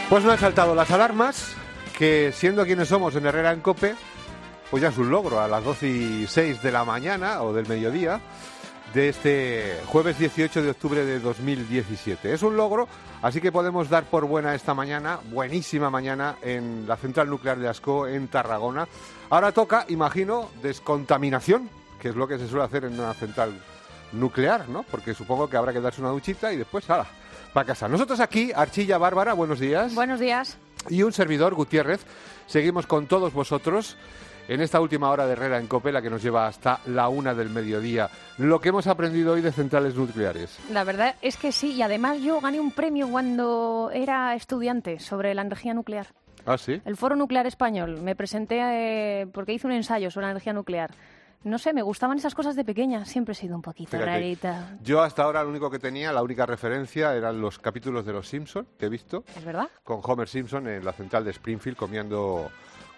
Pues no han saltado las alarmas, que siendo quienes somos en Herrera en Cope, pues ya es un logro a las 12:06 de la mañana o del mediodía de este jueves 18 de octubre de 2017. Es un logro, así que podemos dar por buena esta mañana, buenísima mañana, en la central nuclear de Ascó, en Tarragona. Ahora toca, imagino, descontaminación, que es lo que se suele hacer en una central nuclear, ¿no? Porque supongo que habrá que darse una duchita y después, ¡hala!, para casa. Nosotros aquí, Archilla, Bárbara, buenos días. Buenos días. Y un servidor, Gutiérrez, seguimos con todos vosotros en esta última hora de Herrera en Cope, la que nos lleva hasta la 1 del mediodía. Lo que hemos aprendido hoy de centrales nucleares. La verdad es que sí, y además yo gané un premio cuando era estudiante sobre la energía nuclear. ¿Ah, sí? El Foro Nuclear Español. Me presenté porque hice un ensayo sobre la energía nuclear. No sé, me gustaban esas cosas de pequeña. Siempre he sido un poquito rarita. Yo hasta ahora lo único que tenía, la única referencia, eran los capítulos de Los Simpson que he visto. ¿Es verdad? Con Homer Simpson en la central de Springfield comiendo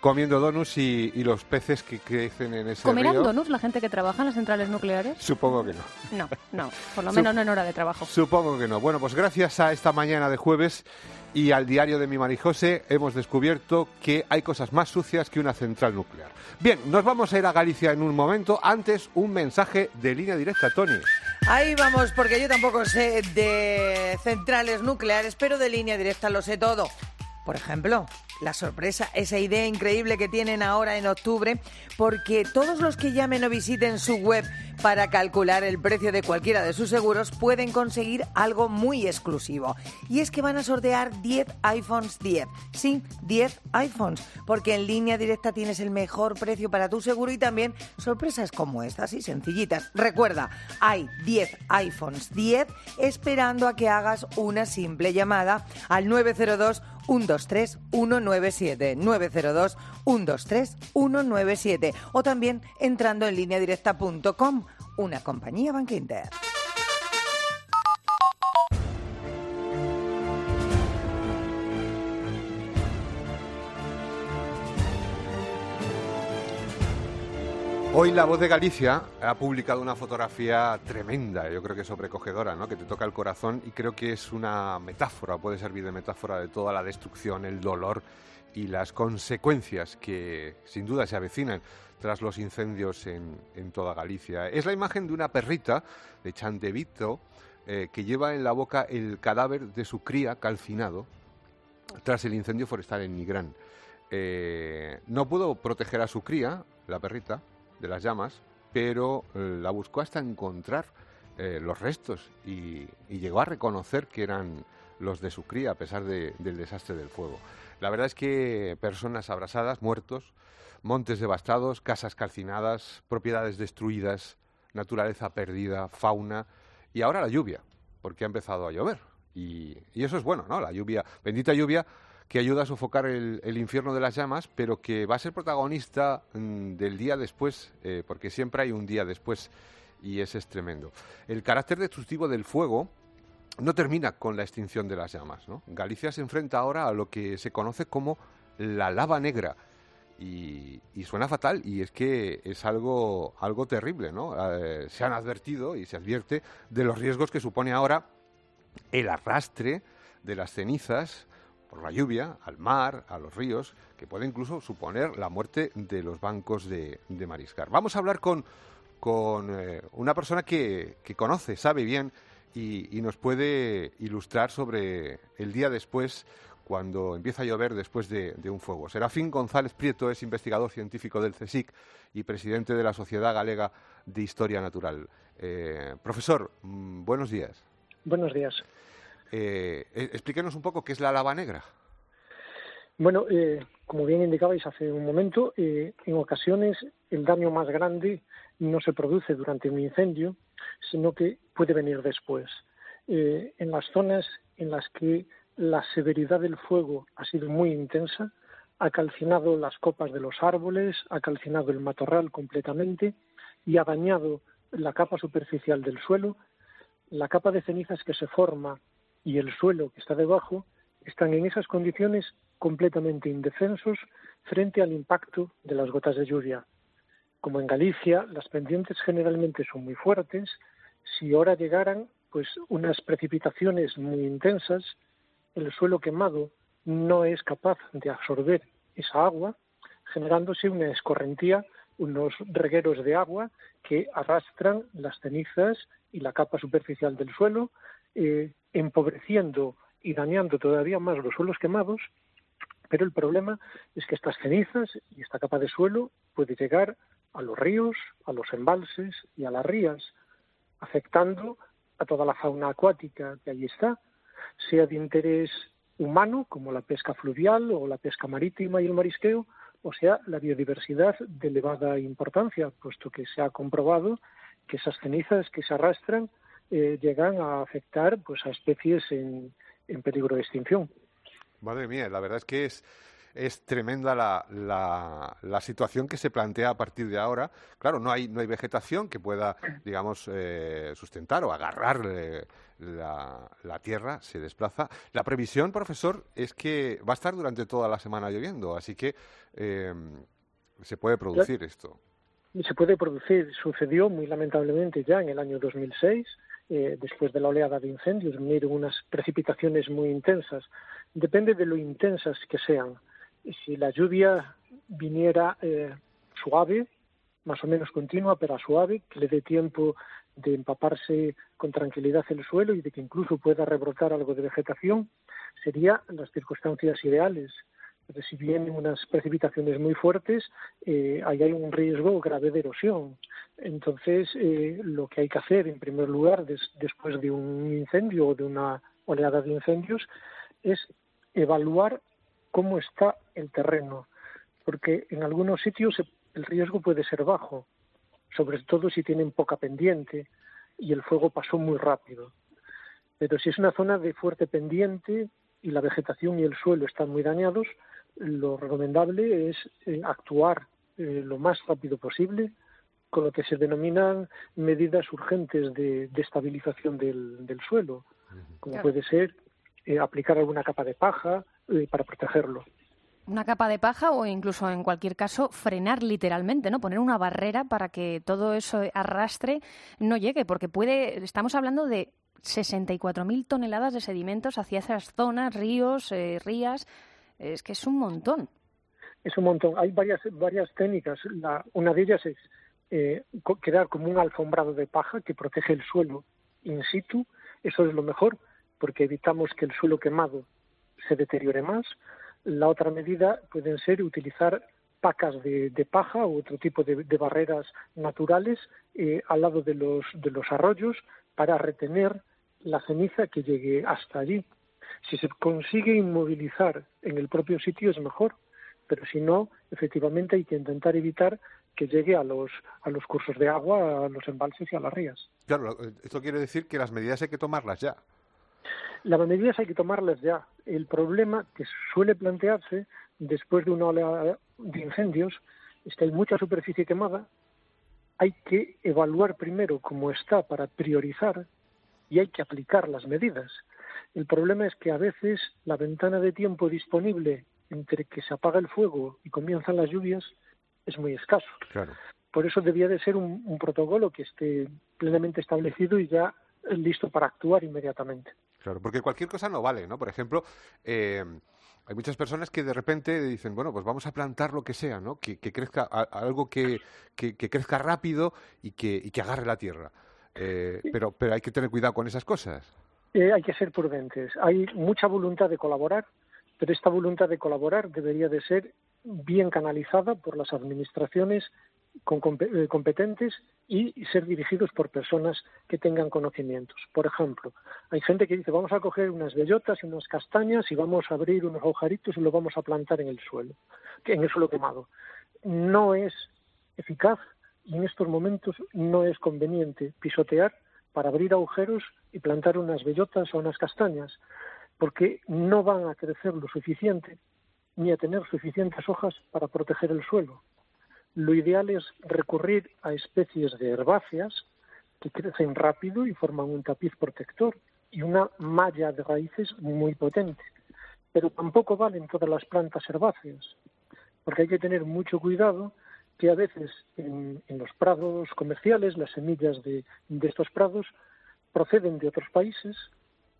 donuts y los peces que crecen en ese ¿Comerán río. donuts la gente que trabaja en las centrales nucleares? Supongo que no. No, por lo menos no en hora de trabajo. Supongo que no. Bueno, pues gracias a esta mañana de jueves y al diario de mi Marijose hemos descubierto que hay cosas más sucias que una central nuclear. Bien, nos vamos a ir a Galicia en un momento. Antes, un mensaje de línea directa, Tony. Ahí vamos, porque yo tampoco sé de centrales nucleares, pero de línea directa lo sé todo. Por ejemplo, la sorpresa, esa idea increíble que tienen ahora en octubre, porque todos los que llamen o visiten su web para calcular el precio de cualquiera de sus seguros pueden conseguir algo muy exclusivo. Y es que van a sortear 10 iPhones 10. Sí, 10 iPhones, porque en línea directa tienes el mejor precio para tu seguro y también sorpresas como estas y sencillitas. Recuerda, hay 10 iPhones 10 esperando a que hagas una simple llamada al 902 123 197 902 123 197 o también entrando en lineadirecta.com, una compañía Bankinter. Hoy La Voz de Galicia ha publicado una fotografía tremenda, yo creo que sobrecogedora, ¿no? Que te toca el corazón y creo que es una metáfora, puede servir de metáfora de toda la destrucción, el dolor y las consecuencias que sin duda se avecinan tras los incendios en toda Galicia. Es la imagen de una perrita de Chantevito que lleva en la boca el cadáver de su cría calcinado tras el incendio forestal en Nigrán. No pudo proteger a su cría, la perrita, de las llamas, pero la buscó hasta encontrar los restos y llegó a reconocer que eran los de su cría a pesar del desastre del fuego. La verdad es que personas abrasadas, muertos, montes devastados, casas calcinadas, propiedades destruidas, naturaleza perdida, fauna y ahora la lluvia, porque ha empezado a llover y eso es bueno, ¿no? La lluvia, bendita lluvia, que ayuda a sofocar el infierno de las llamas, pero que va a ser protagonista del día después, porque siempre hay un día después, y ese es tremendo. El carácter destructivo del fuego no termina con la extinción de las llamas, ¿no? Galicia se enfrenta ahora a lo que se conoce como la lava negra, y suena fatal, y es que es algo terrible, ¿no? Se han advertido y se advierte de los riesgos que supone ahora el arrastre de las cenizas por la lluvia, al mar, a los ríos, que puede incluso suponer la muerte de los bancos de mariscar. Vamos a hablar con una persona que conoce, sabe bien y nos puede ilustrar sobre el día después, cuando empieza a llover después de un fuego. Serafín González Prieto es investigador científico del CSIC y presidente de la Sociedad Galega de Historia Natural. Profesor, buenos días. Buenos días. Explíquenos un poco qué es la lava negra. Bueno, como bien indicabais hace un momento, en ocasiones el daño más grande no se produce durante un incendio, sino que puede venir después. En las zonas en las que la severidad del fuego ha sido muy intensa, ha calcinado las copas de los árboles, ha calcinado el matorral completamente y ha dañado la capa superficial del suelo. La capa de cenizas que se forma y el suelo que está debajo están en esas condiciones completamente indefensos frente al impacto de las gotas de lluvia. Como en Galicia las pendientes generalmente son muy fuertes, si ahora llegaran unas precipitaciones muy intensas, el suelo quemado no es capaz de absorber esa agua, generándose una escorrentía, unos regueros de agua que arrastran las cenizas y la capa superficial del suelo, empobreciendo y dañando todavía más los suelos quemados. Pero el problema es que estas cenizas y esta capa de suelo puede llegar a los ríos, a los embalses y a las rías, afectando a toda la fauna acuática que allí está, sea de interés humano, como la pesca fluvial o la pesca marítima y el marisqueo, o sea, la biodiversidad de elevada importancia, puesto que se ha comprobado que esas cenizas que se arrastran llegan a afectar pues a especies en peligro de extinción. Madre mía, la verdad es que es tremenda la situación que se plantea a partir de ahora. Claro, no hay vegetación que pueda, digamos, sustentar o agarrar la tierra, se desplaza. La previsión, profesor, es que va a estar durante toda la semana lloviendo, así que se puede producir esto. Se puede producir. Sucedió muy lamentablemente ya en el año 2006, después de la oleada de incendios, vinieron unas precipitaciones muy intensas. Depende de lo intensas que sean. Si la lluvia viniera suave, más o menos continua, pero suave, que le dé tiempo de empaparse con tranquilidad el suelo y de que incluso pueda rebrotar algo de vegetación, serían las circunstancias ideales. Pero si vienen unas precipitaciones muy fuertes, ahí hay un riesgo grave de erosión. Entonces, lo que hay que hacer, en primer lugar, después de un incendio o de una oleada de incendios, es evaluar cómo está el terreno, porque en algunos sitios el riesgo puede ser bajo, sobre todo si tienen poca pendiente y el fuego pasó muy rápido. Pero si es una zona de fuerte pendiente y la vegetación y el suelo están muy dañados, lo recomendable es actuar lo más rápido posible con lo que se denominan medidas urgentes de estabilización del suelo, como puede ser aplicar alguna capa de paja para protegerlo. Una capa de paja o incluso, en cualquier caso, frenar literalmente, ¿no? Poner una barrera para que todo eso arrastre no llegue, porque estamos hablando de 64.000 toneladas de sedimentos hacia esas zonas, ríos, rías. Es que es un montón. Es un montón. Hay varias técnicas. Una de ellas es crear como un alfombrado de paja que protege el suelo in situ. Eso es lo mejor, porque evitamos que el suelo quemado se deteriore más. La otra medida pueden ser utilizar pacas de paja u otro tipo de barreras naturales al lado de los arroyos para retener la ceniza que llegue hasta allí. Si se consigue inmovilizar en el propio sitio es mejor, pero si no, efectivamente hay que intentar evitar que llegue a los cursos de agua, a los embalses y a las rías. Claro, esto quiere decir que las medidas hay que tomarlas ya. Las medidas hay que tomarlas ya. El problema que suele plantearse después de una oleada de incendios es que hay mucha superficie quemada, hay que evaluar primero cómo está para priorizar y hay que aplicar las medidas. El problema es que a veces la ventana de tiempo disponible entre que se apaga el fuego y comienzan las lluvias es muy escaso. Claro. Por eso debía de ser un protocolo que esté plenamente establecido y ya listo para actuar inmediatamente. Claro, porque cualquier cosa no vale, ¿no? Por ejemplo, hay muchas personas que de repente dicen, bueno, pues vamos a plantar lo que sea, ¿no? Que crezca algo que crezca rápido y que agarre la tierra. Pero hay que tener cuidado con esas cosas. Hay que ser prudentes. Hay mucha voluntad de colaborar, pero esta voluntad de colaborar debería de ser bien canalizada por las administraciones competentes y ser dirigidos por personas que tengan conocimientos. Por ejemplo, hay gente que dice vamos a coger unas bellotas y unas castañas y vamos a abrir unos agujeritos y lo vamos a plantar en el suelo quemado. No es eficaz y en estos momentos no es conveniente pisotear para abrir agujeros y plantar unas bellotas o unas castañas, porque no van a crecer lo suficiente ni a tener suficientes hojas para proteger el suelo. Lo ideal es recurrir a especies de herbáceas que crecen rápido y forman un tapiz protector y una malla de raíces muy potente. Pero tampoco valen todas las plantas herbáceas, porque hay que tener mucho cuidado que a veces en los prados comerciales, las semillas de estos prados proceden de otros países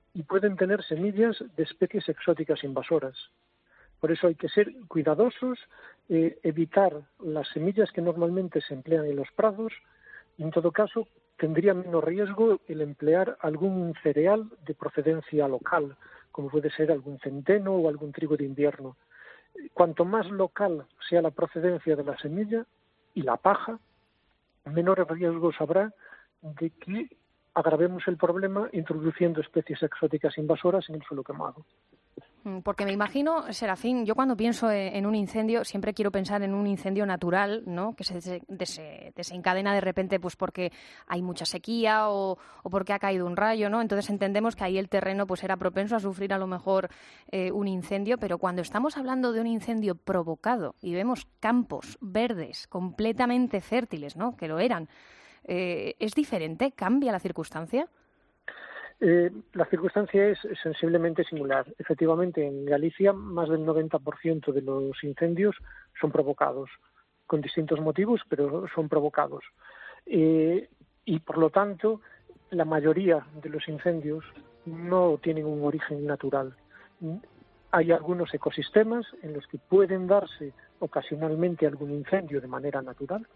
y pueden tener semillas de especies exóticas invasoras. Por eso hay que ser cuidadosos, evitar las semillas que normalmente se emplean en los prados, y en todo caso tendría menos riesgo el emplear algún cereal de procedencia local, como puede ser algún centeno o algún trigo de invierno. Cuanto más local sea la procedencia de la semilla y la paja, menores riesgos habrá de que agravemos el problema introduciendo especies exóticas invasoras en el suelo quemado. Porque me imagino, Serafín, yo cuando pienso en un incendio siempre quiero pensar en un incendio natural, ¿no? Que se desencadena de repente pues porque hay mucha sequía o porque ha caído un rayo, ¿no? Entonces entendemos que ahí el terreno pues era propenso a sufrir a lo mejor un incendio, pero cuando estamos hablando de un incendio provocado y vemos campos verdes completamente fértiles, ¿no? Que lo eran, ¿es diferente? ¿Cambia la circunstancia? La circunstancia es sensiblemente similar. Efectivamente, en Galicia más del 90% de los incendios son provocados, con distintos motivos, pero son provocados. Y por lo tanto, la mayoría de los incendios no tienen un origen natural. Hay algunos ecosistemas en los que pueden darse ocasionalmente algún incendio de manera natural.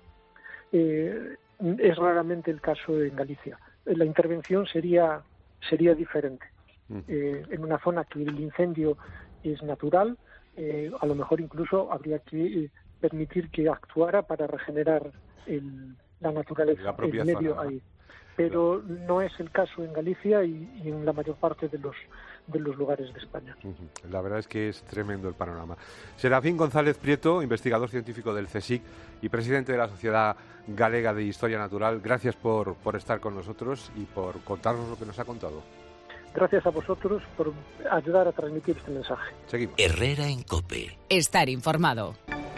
Es raramente el caso en Galicia. La intervención sería diferente. En una zona que el incendio es natural, a lo mejor incluso habría que permitir que actuara para regenerar la naturaleza, el medio zona, ahí. Pero no es el caso en Galicia y en la mayor parte de los lugares de España. La verdad es que es tremendo el panorama. Serafín González Prieto, investigador científico del CSIC y presidente de la Sociedad Galega de Historia Natural, gracias por estar con nosotros y por contarnos lo que nos ha contado. Gracias a vosotros por ayudar a transmitir este mensaje. Seguimos. Herrera en COPE. Estar informado.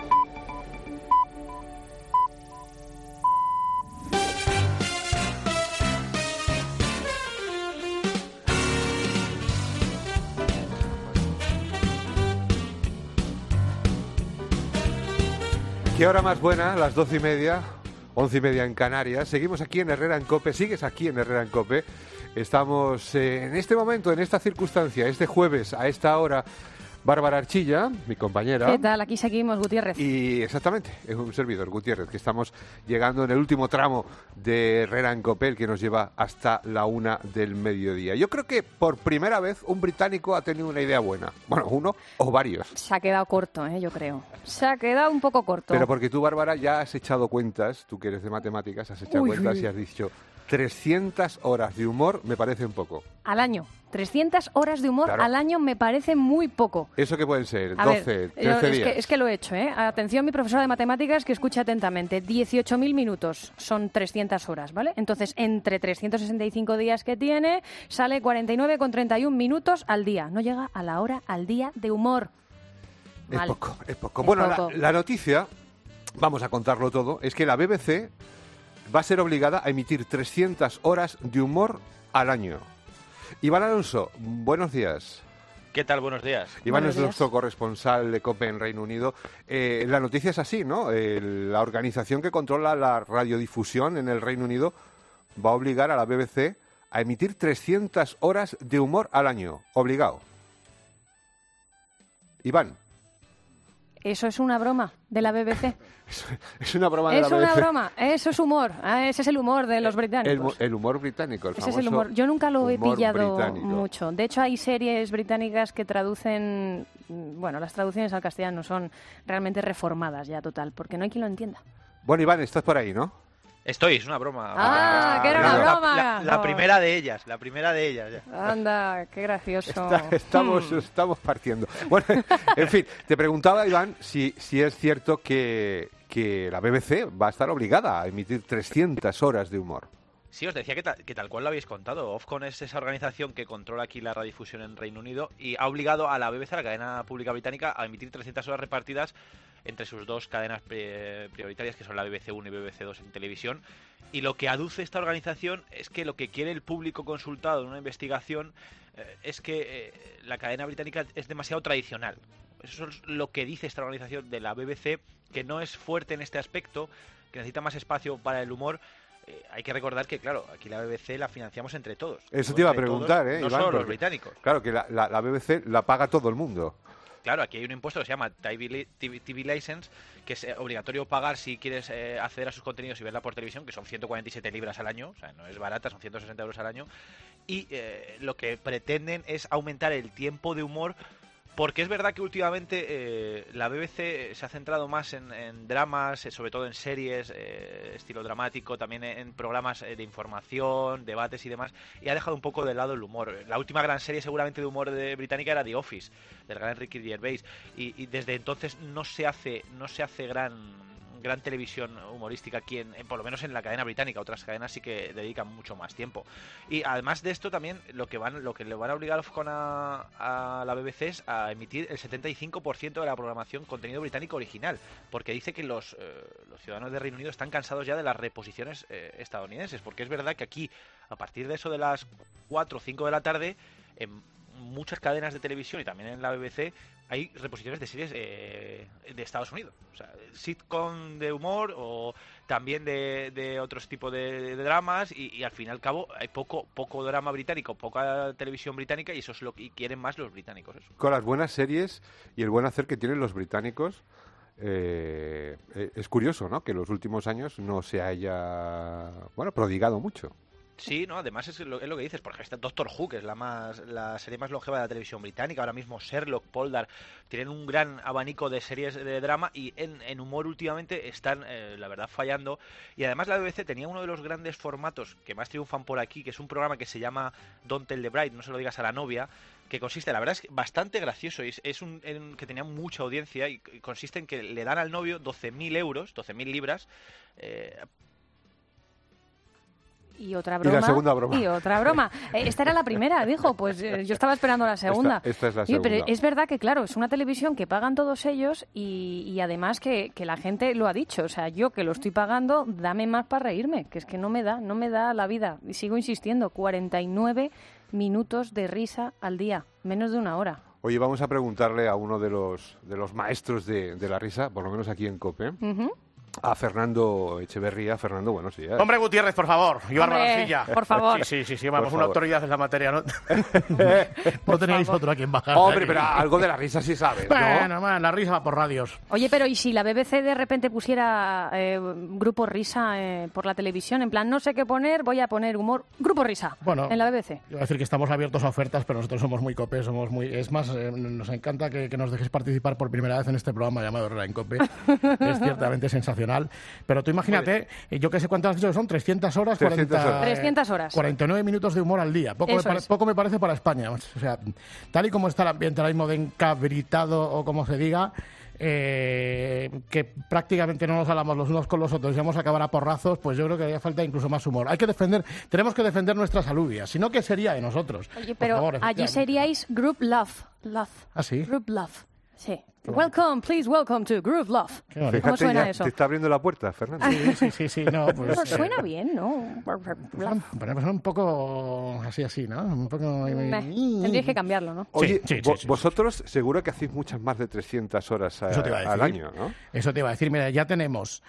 ¿Qué hora más buena? Las 12:30, 11:30 en Canarias. Seguimos aquí en Herrera en COPE. Sigues aquí en Herrera en COPE. Estamos en este momento, en esta circunstancia, este jueves, a esta hora, Bárbara Archilla, mi compañera. ¿Qué tal? Aquí seguimos, Gutiérrez. Y exactamente, es un servidor, Gutiérrez, que estamos llegando en el último tramo de Herrera en COPE, el que nos lleva hasta la 1 del mediodía. Yo creo que por primera vez un británico ha tenido una idea buena. Bueno, uno o varios. Se ha quedado corto, yo creo. Se ha quedado un poco corto. Pero porque tú, Bárbara, ya has echado cuentas, tú que eres de matemáticas, has echado cuentas y has dicho 300 horas de humor me parece un poco. Al año. 300 horas de humor al año me parece muy poco. ¿Eso qué pueden ser? 12, 13 días. Es que lo he hecho, ¿eh? Atención, mi profesora de matemáticas, que escuche atentamente. 18.000 minutos son 300 horas, ¿vale? Entonces, entre 365 días que tiene, sale 49,31 minutos al día. No llega a la hora al día de humor. Es poco, es poco. Bueno, poco. La noticia, vamos a contarlo todo, es que la BBC va a ser obligada a emitir 300 horas de humor al año. Iván Alonso, buenos días. ¿Qué tal? Buenos días. Iván es nuestro corresponsal de COPE en Reino Unido. La noticia es así, ¿no? La organización que controla la radiodifusión en el Reino Unido va a obligar a la BBC a emitir 300 horas de humor al año. Obligado. Iván. ¿Eso es una broma de la BBC? Es una broma de la BBC. Es una broma, eso es humor. Ese es el humor de los británicos. El humor británico, el famoso. Ese es el humor. Yo nunca lo he pillado británico. Mucho. De hecho, hay series británicas que traducen... Bueno, las traducciones al castellano son realmente reformadas ya total, porque no hay quien lo entienda. Bueno, Iván, estás por ahí, ¿no? Estoy, es una broma. Que era una broma. La primera de ellas, ya. Anda, qué gracioso. Estamos partiendo. Bueno, en fin, te preguntaba, Iván, si es cierto que la BBC va a estar obligada a emitir 300 horas de humor. Sí, os decía que tal cual lo habéis contado. Ofcom es esa organización que controla aquí la radiodifusión en Reino Unido y ha obligado a la BBC, a la cadena pública británica, a emitir 300 horas repartidas entre sus dos cadenas prioritarias, que son la BBC 1 y BBC 2 en televisión. Y lo que aduce esta organización es que lo que quiere el público consultado en una investigación es que la cadena británica es demasiado tradicional. Eso es lo que dice esta organización de la BBC, que no es fuerte en este aspecto, que necesita más espacio para el humor. hay que recordar que, claro, aquí la BBC la financiamos entre todos. Eso te iba a preguntar, todos, no Iván, solo los británicos. Claro, que la BBC la paga todo el mundo. Claro, aquí hay un impuesto que se llama TV License, que es obligatorio pagar si quieres acceder a sus contenidos y verla por televisión, que son 147 libras al año, o sea, no es barata, son 160 euros al año. Y lo que pretenden es aumentar el tiempo de humor, porque es verdad que últimamente la BBC se ha centrado más en dramas, sobre todo en series, estilo dramático, también en programas de información, debates y demás, y ha dejado un poco de lado el humor. La última gran serie seguramente de humor británica era The Office, del gran Ricky Gervais, y desde entonces no se hace gran televisión humorística aquí, por lo menos en la cadena británica. Otras cadenas sí que dedican mucho más tiempo. Y además de esto también lo que le van a obligar Ofcom a la BBC es a emitir el 75% de la programación contenido británico original, porque dice que los ciudadanos de Reino Unido están cansados ya de las reposiciones estadounidenses, porque es verdad que aquí, a partir de eso de las 4 o 5 de la tarde, en muchas cadenas de televisión y también en la BBC hay reposiciones de series de Estados Unidos, o sea, sitcom de humor o también de otros tipos de dramas, y al fin y al cabo hay poco drama británico, poca televisión británica, y eso es lo que quieren más los británicos. Eso. Con las buenas series y el buen hacer que tienen los británicos, es curioso, ¿no?, que en los últimos años no se haya, prodigado mucho. Sí, no, además es lo que dices, porque está Doctor Who, que es la serie más longeva de la televisión británica, ahora mismo Sherlock, Poldark, tienen un gran abanico de series de drama, y en humor últimamente están, la verdad, fallando. Y además la BBC tenía uno de los grandes formatos que más triunfan por aquí, que es un programa que se llama Don't Tell the Bride, no se lo digas a la novia, que consiste, la verdad es bastante gracioso, y es que tenía mucha audiencia, y consiste en que le dan al novio 12.000 euros, 12.000 libras, Y otra broma. Y la segunda broma. Y otra broma. Esta era la primera, dijo. Pues yo estaba esperando la segunda. Esta es la segunda. Pero es verdad que, claro, es una televisión que pagan todos ellos y además que la gente lo ha dicho. O sea, yo que lo estoy pagando, dame más para reírme. Que es que no me da la vida. Y sigo insistiendo, 49 minutos de risa al día. Menos de una hora. Oye, vamos a preguntarle a uno de los maestros de la risa, por lo menos aquí en COPE. A Fernando Echeverría. Fernando, buenos días. Hombre Gutiérrez, por favor. Ibarra Garcilla. Por favor. Sí, vamos, por una favor. autoridad en la materia, ¿no? No tenéis otro a quien bajar. Hombre, pero algo de la risa sí sabes, ¿no? Bueno, man, la risa va por radios. Oye, pero ¿y si la BBC de repente pusiera Grupo Risa por la televisión? En plan, no sé qué poner, voy a poner humor. Grupo Risa, Bueno, en la BBC. Iba a decir que estamos abiertos a ofertas, pero nosotros somos muy COPE, Es más, nos encanta que nos dejes participar por primera vez en este programa llamado Herrera en COPE. Es ciertamente sensacional. Pero tú imagínate, yo que sé cuántas has dicho que son, 300 horas, 300 horas. 49 minutos de humor al día. Poco me parece para España. O sea, tal y como está el ambiente ahora mismo de encabritado, o como se diga, que prácticamente no nos hablamos los unos con los otros y vamos a acabar a porrazos, pues yo creo que haría falta incluso más humor. Tenemos que defender nuestra salubia, si no, ¿qué sería de nosotros? Oye, pero por favor, allí seríais Group Love. ¿Ah, sí? Group Love, sí. Please welcome to Group Love. ¿Cómo Fíjate, suena ya eso? te está abriendo la puerta, Fernando. Sí, no, pues... Pues suena bien, ¿no? Pero un poco así, ¿no? Un poco... Tendríais que cambiarlo, ¿no? Oye, Sí. vosotros seguro que hacéis muchas más de 300 horas Eso te iba a decir. al año, ¿no? Eso te iba a decir. Mira, ya tenemos...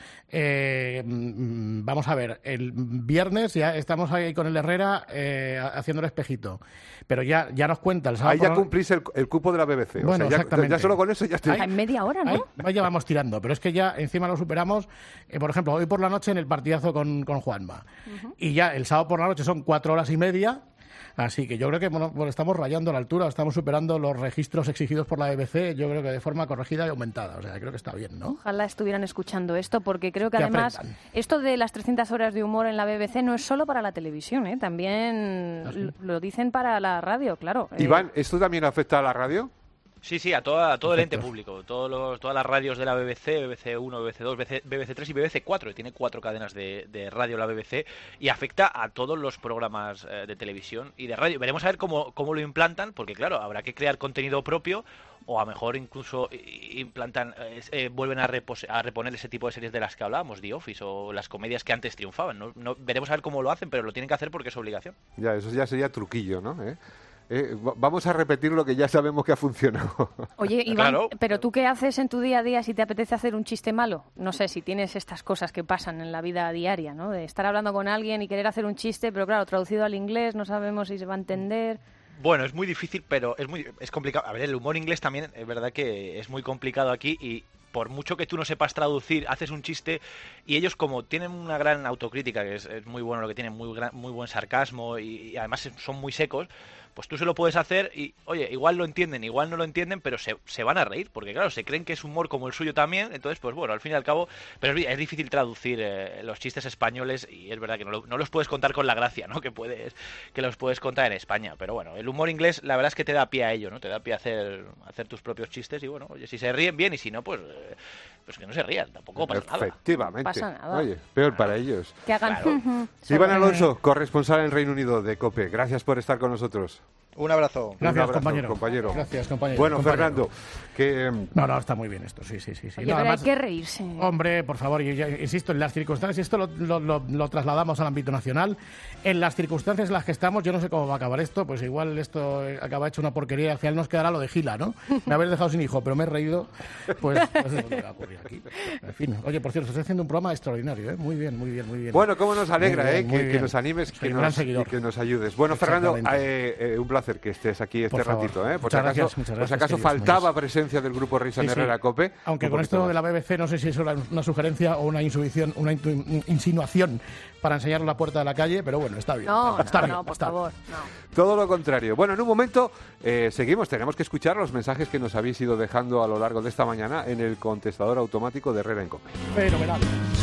vamos a ver, el viernes ya estamos ahí con el Herrera haciendo el espejito. Pero ya nos cuenta el sábado... Ahí ya cumplís el cupo de la BBC. Bueno, o sea, exactamente. ya solo con eso ya estoy... En media hora, ¿no? Ahí ya vamos tirando, pero es que ya encima lo superamos. Por ejemplo, hoy por la noche en el partidazo con Juanma. Y ya el sábado por la noche son 4 horas y media. Así que yo creo que estamos rayando la altura, estamos superando los registros exigidos por la BBC, yo creo que de forma corregida y aumentada. O sea, creo que está bien, ¿no? Ojalá estuvieran escuchando esto, porque creo que Que además aprendan. esto de las 300 horas de humor en la BBC no es solo para la televisión, ¿eh? También lo dicen para la radio, claro. Iván, ¿esto también afecta a la radio? Sí, a todo el ente público, todas las radios de la BBC, BBC 1, BBC 2, BBC 3 y BBC 4, que tiene 4 cadenas de radio la BBC, y afecta a todos los programas de televisión y de radio. Veremos a ver cómo lo implantan, porque claro, habrá que crear contenido propio, o a lo mejor incluso vuelven a reponer ese tipo de series de las que hablábamos, The Office, o las comedias que antes triunfaban. No, veremos a ver cómo lo hacen, pero lo tienen que hacer porque es obligación. Ya, eso ya sería truquillo, ¿no? Vamos a repetir lo que ya sabemos que ha funcionado. Oye, Iván, Claro. ¿pero tú qué haces en tu día a día si te apetece hacer un chiste malo? No sé, si tienes estas cosas que pasan en la vida diaria, ¿no? De estar hablando con alguien y querer hacer un chiste, pero claro, traducido al inglés, no sabemos si se va a entender. Bueno, es muy difícil, pero es complicado. A ver, el humor inglés también es verdad que es muy complicado aquí y por mucho que tú no sepas traducir, haces un chiste y ellos como tienen una gran autocrítica, que es muy bueno lo que tienen, muy buen sarcasmo y además son muy secos, pues tú se lo puedes hacer y, oye, igual lo entienden, igual no lo entienden, pero se van a reír, porque claro, se creen que es humor como el suyo también, entonces, pues bueno, al fin y al cabo, pero es difícil traducir los chistes españoles y es verdad que no los puedes contar con la gracia, ¿no? Que los puedes contar en España, pero bueno, el humor inglés, la verdad es que te da pie a ello, ¿no? Te da pie a hacer tus propios chistes y bueno, oye, si se ríen bien y si no, pues que no se rían, tampoco pasa nada. Efectivamente. No pasa nada. Oye, peor para ellos. Que hagan... Claro. Iván Alonso, corresponsal en Reino Unido de COPE. Gracias por estar con nosotros. Un abrazo. Gracias, Un abrazo, compañero. Gracias, compañero. Bueno, compañero. Fernando, que... No, está muy bien esto, sí. Oye, No, pero además, hay que reírse. Hombre, por favor, yo ya insisto, en las circunstancias, esto lo trasladamos al ámbito nacional, en las circunstancias en las que estamos, yo no sé cómo va a acabar esto, pues igual esto acaba hecho una porquería y al final nos quedará lo de Gila, ¿no? Me habéis dejado sin hijo, pero me he reído, pues no sé lo que va a ocurrir aquí. En fin, oye, por cierto, estoy haciendo un programa extraordinario, ¿eh? Muy bien. Bueno, cómo nos alegra, muy bien. que nos animes Soy un gran seguidor. y que nos ayudes. Bueno, Fernando, Exactamente. un placer que estés aquí este Por favor. ratito, ¿eh? Por Muchas gracias, si acaso queridos faltaba amigos. presencia del grupo Risa en Sí. Herrera COPE. Aunque un con poquito esto de más. la BBC no sé si es una sugerencia o una insinuación para enseñar la puerta de la calle, pero bueno, está bien. No, está bien, por está bien. favor, no. Todo lo contrario. Bueno, en un momento seguimos. Tenemos que escuchar los mensajes que nos habéis ido dejando a lo largo de esta mañana en el contestador automático de Herrera en COPE. Fenomenal.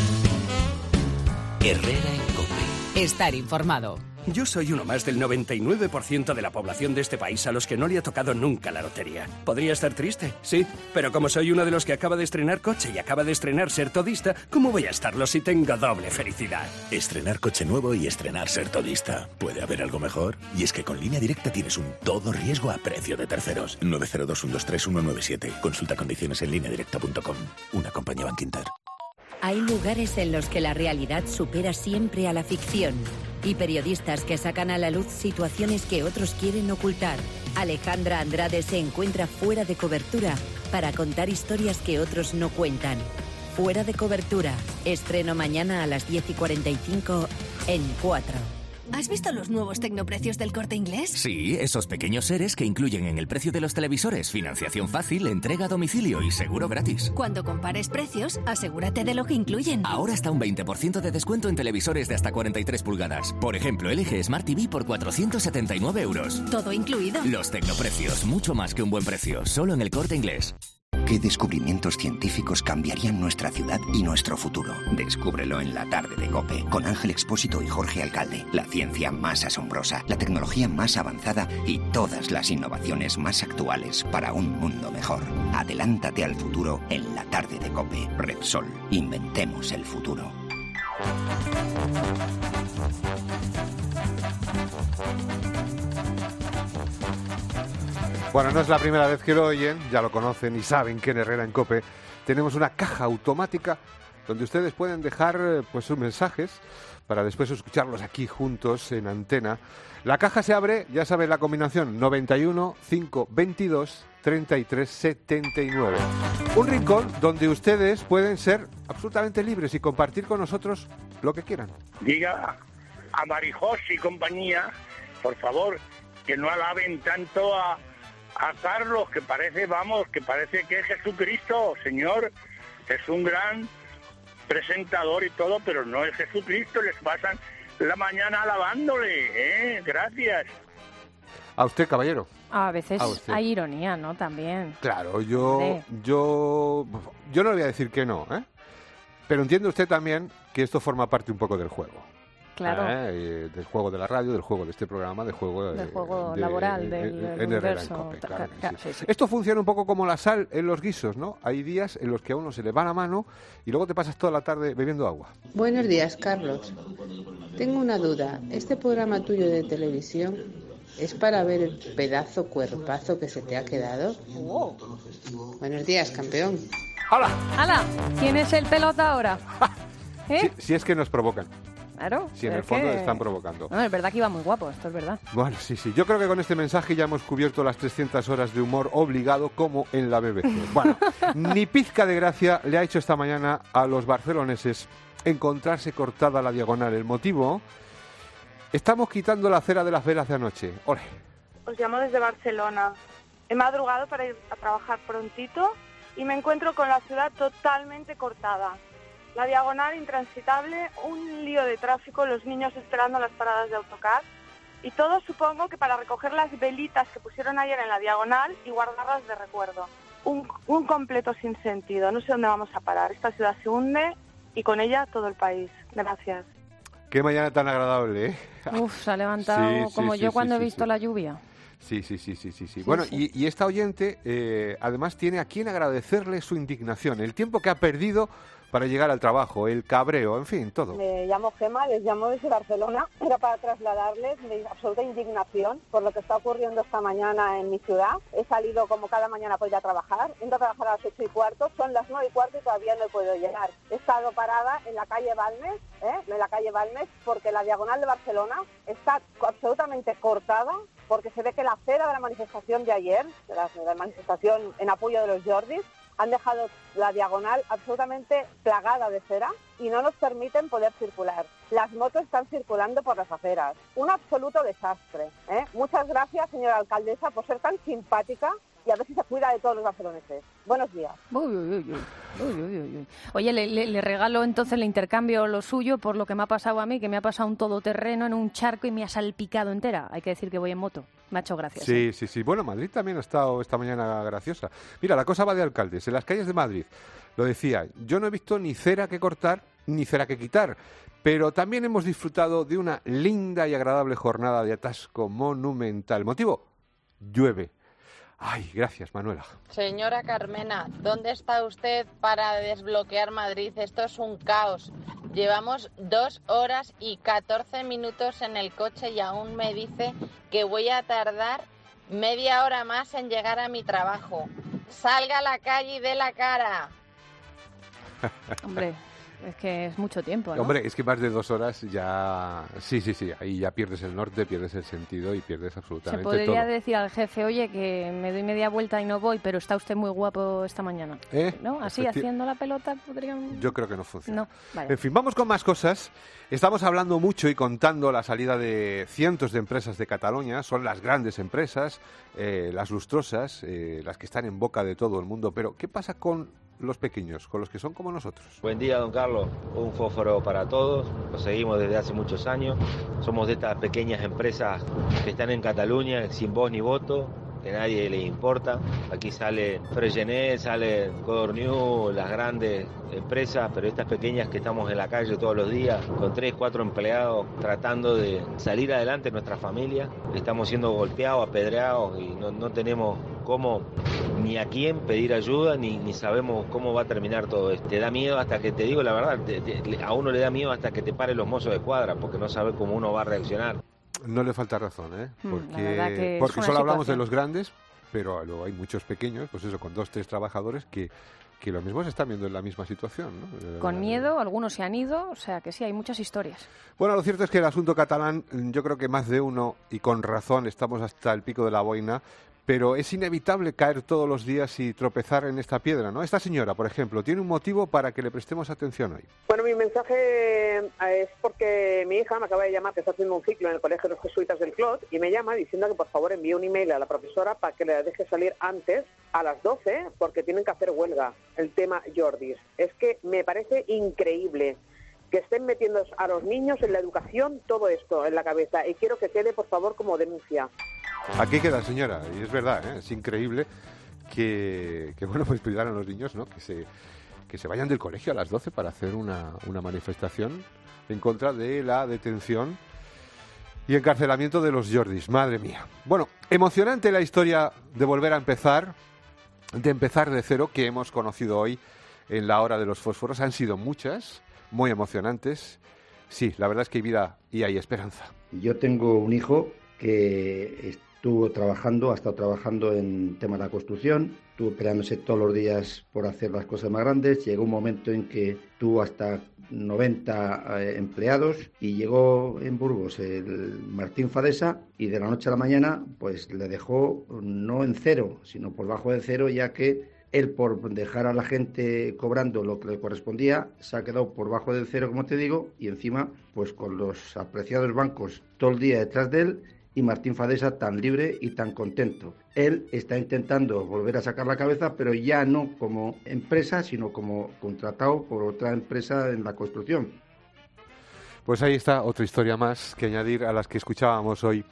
Herrera en COPE. Estar informado. Yo soy uno más del 99% de la población de este país a los que no le ha tocado nunca la lotería. Podría estar triste, sí, pero como soy uno de los que acaba de estrenar coche y acaba de estrenar ser todista, ¿cómo voy a estarlo si tengo doble felicidad? Estrenar coche nuevo y estrenar ser todista. ¿Puede haber algo mejor? Y es que con Línea Directa tienes un todo riesgo a precio de terceros. 902-123-197. Consulta condiciones en lineadirecta.com. Una compañía Bankinter. Hay lugares en los que la realidad supera siempre a la ficción y periodistas que sacan a la luz situaciones que otros quieren ocultar. Alejandra Andrade se encuentra fuera de cobertura para contar historias que otros no cuentan. Fuera de cobertura. Estreno mañana a las 10:45 en 4. ¿Has visto los nuevos tecnoprecios del Corte Inglés? Sí, esos pequeños seres que incluyen en el precio de los televisores financiación fácil, entrega a domicilio y seguro gratis. Cuando compares precios, asegúrate de lo que incluyen. Ahora está un 20% de descuento en televisores de hasta 43 pulgadas. Por ejemplo, LG Smart TV por 479 euros. Todo incluido. Los tecnoprecios, mucho más que un buen precio, solo en el Corte Inglés. ¿Qué descubrimientos científicos cambiarían nuestra ciudad y nuestro futuro? Descúbrelo en la tarde de COPE, con Ángel Expósito y Jorge Alcalde. La ciencia más asombrosa, la tecnología más avanzada y todas las innovaciones más actuales para un mundo mejor. Adelántate al futuro en la tarde de COPE. Repsol, inventemos el futuro. Bueno, no es la primera vez que lo oyen, ya lo conocen y saben que en Herrera en COPE tenemos una caja automática donde ustedes pueden dejar pues sus mensajes para después escucharlos aquí juntos en antena. La caja se abre, ya saben la combinación 91 522 33 79. Un rincón donde ustedes pueden ser absolutamente libres y compartir con nosotros lo que quieran. Diga a Marijós y compañía, por favor, que no alaben tanto a Carlos, que parece que es Jesucristo, señor. Es un gran presentador y todo, pero no es Jesucristo. Les pasan la mañana alabándole, ¿eh? Gracias. A usted, caballero. A veces hay ironía, ¿no? También. Claro, yo no le voy a decir que no, ¿eh? Pero entiende usted también que esto forma parte un poco del juego. Claro. Del juego de la radio, del juego de este programa, del juego laboral, del universo. Claro, sí. Esto funciona un poco como la sal en los guisos, ¿no? Hay días en los que a uno se le va la mano y luego te pasas toda la tarde bebiendo agua. Buenos días, Carlos. Tengo una duda. ¿Este programa tuyo de televisión es para ver el pedazo cuerpazo que se te ha quedado? Oh. Buenos días, campeón. ¡Hala! ¡Hala! ¿Quién es el pelota ahora? Si es que nos provocan. Claro. Si en el fondo le están provocando. No, es verdad que iba muy guapo, esto es verdad. Bueno, sí. Yo creo que con este mensaje ya hemos cubierto las 300 horas de humor obligado como en la BBC. Bueno, ni pizca de gracia le ha hecho esta mañana a los barceloneses encontrarse cortada la diagonal. El motivo, estamos quitando la cera de las velas de anoche. ¡Ole! Os llamo desde Barcelona. He madrugado para ir a trabajar prontito y me encuentro con la ciudad totalmente cortada. La diagonal intransitable, un lío de tráfico, los niños esperando las paradas de autocar y todo supongo que para recoger las velitas que pusieron ayer en la diagonal y guardarlas de recuerdo. Un completo sinsentido. No sé dónde vamos a parar. Esta ciudad se hunde y con ella todo el país. Gracias. Qué mañana tan agradable, ¿eh? Uf, se ha levantado como yo cuando he visto la lluvia. Sí. Bueno, sí. Y esta oyente además tiene a quien agradecerle su indignación, el tiempo que ha perdido para llegar al trabajo, el cabreo, en fin, todo. Me llamo Gema, les llamo desde Barcelona. Era para trasladarles mi absoluta indignación por lo que está ocurriendo esta mañana en mi ciudad. He salido como cada mañana para ir a trabajar. Entro a trabajar a las 8:15, son las 9:15 y todavía no he podido llegar. He estado parada en la calle Balmes, porque la diagonal de Barcelona está absolutamente cortada, porque se ve que la cera de la manifestación de ayer, de la manifestación en apoyo de los Jordis, han dejado la diagonal absolutamente plagada de cera y no nos permiten poder circular. Las motos están circulando por las aceras. Un absoluto desastre. Muchas gracias, señora alcaldesa, por ser tan simpática y a ver si se cuida de todos los barceloneses. Buenos días. Oye, le regalo entonces, le intercambio lo suyo por lo que me ha pasado a mí, que me ha pasado un todoterreno en un charco y me ha salpicado entera. Hay que decir que voy en moto. Me ha hecho gracia. Sí. Bueno, Madrid también ha estado esta mañana graciosa. Mira, la cosa va de alcaldes. En las calles de Madrid, lo decía, yo no he visto ni cera que cortar ni cera que quitar. Pero también hemos disfrutado de una linda y agradable jornada de atasco monumental. ¿Motivo? Llueve. Ay, gracias, Manuela. Señora Carmena, ¿dónde está usted para desbloquear Madrid? Esto es un caos. Llevamos 2 horas y 14 minutos en el coche y aún me dice que voy a tardar media hora más en llegar a mi trabajo. Salga a la calle y dé la cara. Hombre, es que es mucho tiempo, ¿no? Hombre, es que más de 2 horas ya... Sí, ahí ya pierdes el norte, pierdes el sentido y pierdes absolutamente todo. Se podría decir al jefe, oye, que me doy media vuelta y no voy, pero está usted muy guapo esta mañana. ¿No? Así, haciendo la pelota, podrían... Yo creo que no funciona. No, vale. En fin, vamos con más cosas. Estamos hablando mucho y contando la salida de cientos de empresas de Cataluña. Son las grandes empresas, las lustrosas, las que están en boca de todo el mundo. Pero, ¿qué pasa con los pequeños, con los que son como nosotros? Buen día, don Carlos. Un fósforo para todos. Lo seguimos desde hace muchos años. Somos de estas pequeñas empresas que están en Cataluña sin voz ni voto, que nadie le importa. Aquí salen Fregenet, salen Codorniu, las grandes empresas, pero estas pequeñas que estamos en la calle todos los días con 3, 4 empleados tratando de salir adelante nuestra familia. Estamos siendo golpeados, apedreados y no tenemos cómo ni a quién pedir ayuda ni sabemos cómo va a terminar todo esto. Te da miedo hasta que, te digo la verdad, a uno le da miedo hasta que te paren los mozos de cuadra porque no sabe cómo uno va a reaccionar. No le falta razón, porque solo hablamos de los grandes, pero luego hay muchos pequeños, pues eso, con 2, 3 trabajadores que lo mismo se están viendo en la misma situación, ¿no? Con miedo, algunos se han ido, o sea que sí, hay muchas historias. Bueno, lo cierto es que el asunto catalán, yo creo que más de uno, y con razón, estamos hasta el pico de la boina, pero es inevitable caer todos los días y tropezar en esta piedra, ¿no? Esta señora, por ejemplo, tiene un motivo para que le prestemos atención hoy. Bueno, mi mensaje es porque mi hija me acaba de llamar que está haciendo un ciclo en el Colegio de los Jesuitas del Clot y me llama diciendo que por favor envíe un email a la profesora para que le deje salir antes, a las 12, porque tienen que hacer huelga, el tema Jordis. Es que me parece increíble que estén metiendo a los niños en la educación todo esto en la cabeza y quiero que quede por favor como denuncia. Aquí queda, señora, y es verdad, es increíble que bueno, pues pidan a los niños, ¿no? que se vayan del colegio a las 12 para hacer una manifestación en contra de la detención y encarcelamiento de los Jordis. Madre mía. Bueno, emocionante la historia de volver a empezar, de empezar de cero, que hemos conocido hoy en la hora de los fósforos. Han sido muchas, muy emocionantes. Sí, la verdad es que hay vida y hay esperanza. Yo tengo un hijo que ha estado trabajando en temas de la construcción, estuvo peleándose todos los días por hacer las cosas más grandes. Llegó un momento en que tuvo hasta 90 empleados y llegó en Burgos el Martín Fadesa y de la noche a la mañana pues le dejó no en cero, sino por debajo de cero, ya que él, por dejar a la gente cobrando lo que le correspondía, se ha quedado por debajo del cero, como te digo, y encima pues con los apreciados bancos todo el día detrás de él, y Martín Fadesa tan libre y tan contento. Él está intentando volver a sacar la cabeza, pero ya no como empresa, sino como contratado por otra empresa en la construcción. Pues ahí está otra historia más que añadir a las que escuchábamos hoy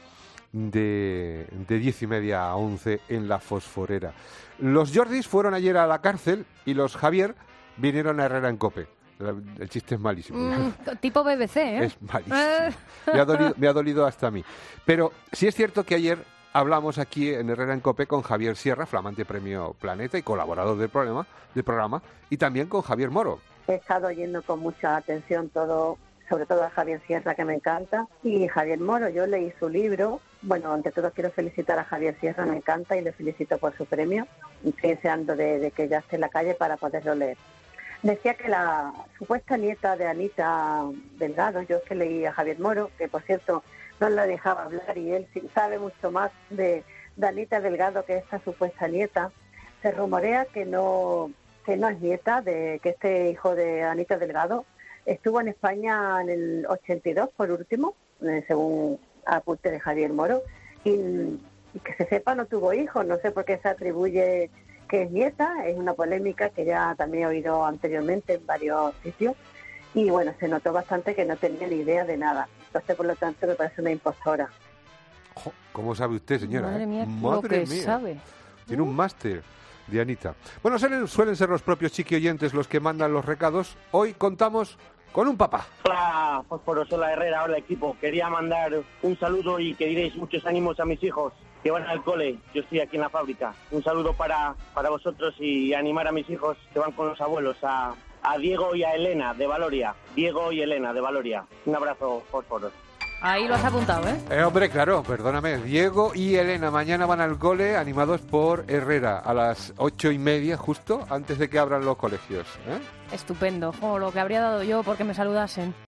de 10:30 a 11 en La Fosforera. Los Jordis fueron ayer a la cárcel y los Javier vinieron a Herrera en COPE. El chiste es malísimo. Tipo BBC, ¿eh? Es malísimo. Me ha dolido hasta a mí. Pero sí es cierto que ayer hablamos aquí en Herrera en COPE con Javier Sierra, flamante premio Planeta y colaborador del programa, y también con Javier Moro. He estado oyendo con mucha atención todo, sobre todo a Javier Sierra, que me encanta, y Javier Moro. Yo leí su libro. Bueno, ante todo quiero felicitar a Javier Sierra, me encanta, y le felicito por su premio. Estoy deseando de que ya esté en la calle para poderlo leer. Decía que la supuesta nieta de Anita Delgado, yo es que leí a Javier Moro, que por cierto no la dejaba hablar, y él sabe mucho más de Anita Delgado que esta supuesta nieta. Se rumorea que no es nieta, de que este hijo de Anita Delgado estuvo en España en el 82 por último, según apunte de Javier Moro, y que se sepa no tuvo hijos. No sé por qué se atribuye que es nieta. Es una polémica que ya también he oído anteriormente en varios sitios, y bueno, se notó bastante que no tenía ni idea de nada. Entonces, por lo tanto, me parece una impostora. ¿Cómo sabe usted, señora? Madre mía, Madre mía. Sabe. Tiene un máster de Anita. Bueno, suelen ser los propios chiquioyentes los que mandan los recados. Hoy contamos con un papá. Hola, Fósforos, hola Herrera, hola equipo. Quería mandar un saludo y que diréis muchos ánimos a mis hijos que van al cole. Yo estoy aquí en la fábrica. Un saludo para vosotros y animar a mis hijos que van con los abuelos, a Diego y a Elena de Valoria. Diego y Elena de Valoria. Un abrazo, Fósforos. Ahí lo has apuntado, ¿eh? Hombre, claro, perdóname. Diego y Elena mañana van al cole animados por Herrera a las 8:30, justo antes de que abran los colegios, ¿eh? Estupendo. Lo que habría dado yo porque me saludasen.